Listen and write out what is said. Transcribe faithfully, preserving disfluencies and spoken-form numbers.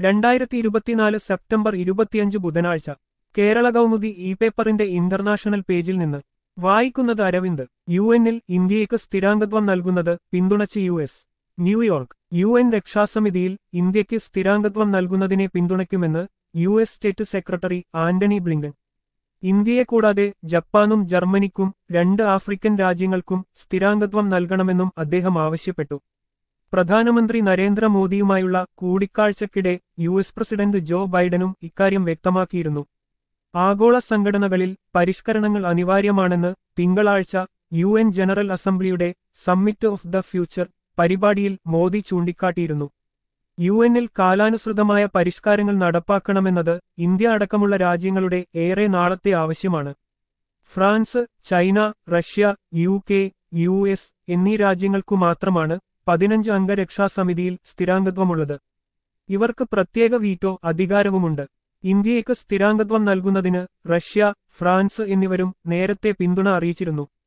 രണ്ടായിരത്തി ഇരുപത്തിനാല് സെപ്റ്റംബർ ഇരുപത്തിയഞ്ച് ബുധനാഴ്ച കേരള കൗമുദി ഇ പേപ്പറിന്റെ ഇന്റർനാഷണൽ പേജിൽ നിന്ന് വായിക്കുന്നത് അരവിന്ദ്. യു എന്നിൽ ഇന്ത്യയ്ക്ക് സ്ഥിരാംഗത്വം നൽകുന്നത് പിന്തുണച്ച് U S. New York. U N രക്ഷാസമിതിയിൽ ഇന്ത്യയ്ക്ക് സ്ഥിരാംഗത്വം നൽകുന്നതിനെ പിന്തുണയ്ക്കുമെന്ന് U S state secretary Antony Blinken. ഇന്ത്യയെ കൂടാതെ ജപ്പാനും ജർമ്മനിക്കും രണ്ട് ആഫ്രിക്കൻ രാജ്യങ്ങൾക്കും സ്ഥിരാംഗത്വം നൽകണമെന്നും അദ്ദേഹം ആവശ്യപ്പെട്ടു. പ്രധാനമന്ത്രി നരേന്ദ്രമോദിയുമായുള്ള കൂടിക്കാഴ്ചയ്ക്കിടെ യു എസ് പ്രസിഡന്റ് ജോ ബൈഡനും ഇക്കാര്യം വ്യക്തമാക്കിയിരുന്നു. ആഗോള സംഘടനകളിൽ പരിഷ്കരണങ്ങൾ അനിവാര്യമാണെന്ന് തിങ്കളാഴ്ച യു എൻ ജനറൽ അസംബ്ലിയുടെ സമ്മിറ്റ് ഓഫ് ദ ഫ്യൂച്ചർ പരിപാടിയിൽ മോദി ചൂണ്ടിക്കാട്ടിയിരുന്നു. യു എന്നിൽ കാലാനുസൃതമായ പരിഷ്കാരങ്ങൾ നടപ്പാക്കണമെന്നത് ഇന്ത്യ അടക്കമുള്ള രാജ്യങ്ങളുടെ ഏറെ നാളത്തെ ആവശ്യമാണ്. France, China, Russia, U K, U S എന്നീ രാജ്യങ്ങൾക്കു മാത്രമാണ് പതിനഞ്ച് അംഗ രക്ഷാസമിതിയിൽ സ്ഥിരാംഗത്വമുള്ളത്. ഇവർക്ക് പ്രത്യേക വീറ്റോ അധികാരവുമുണ്ട്. ഇന്ത്യയ്ക്ക് സ്ഥിരാംഗത്വം നൽകുന്നതിന് റഷ്യ, ഫ്രാൻസ് എന്നിവരും നേരത്തെ പിന്തുണ അറിയിച്ചിരുന്നു.